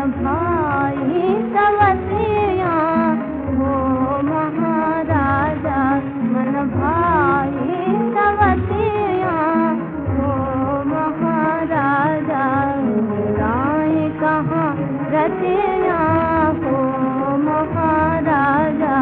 भाई सवतिया हो महाराजा, मन भाई सवतिया हो महाराजा, गाय कहाँ रतिया हो महाराजा।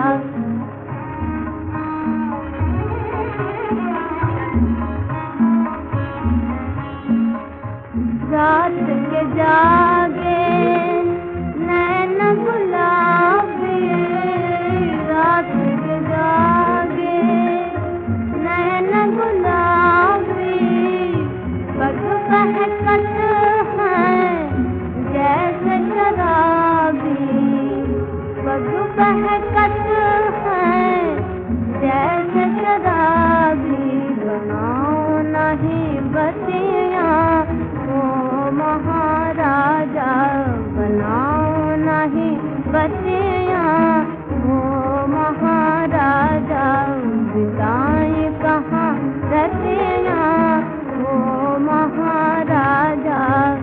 रात के जागे नैन गुलाबी, रात के जागे नैन गुलाबी, पग बहकत है जैसे शराबी, पग बहकत है जैसे शराबी, बनाओ नहीं बतिया महाराजा, बनाओ नहीं बतिया हो महाराजा, बिताए कहाँ रतिया हो महाराजा।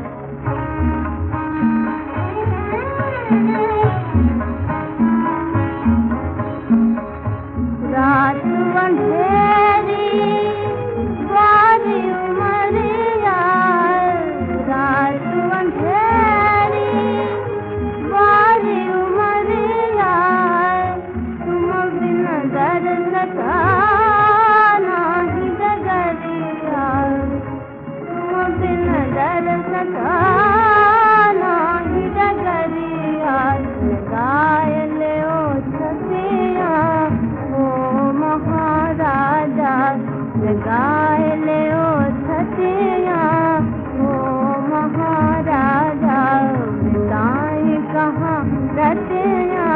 रात अंधेरी बारी उमरिया, रात अंधेरी बारी उमरिया, तुम बिन दरसता नाही डगरिया, तुम बिन दरसता नाही डगरिया, गाय ले ओ छतिया हो महाराजा, गाय ले ओ छतिया हो महाराजा, बिताए कहाँ रतिया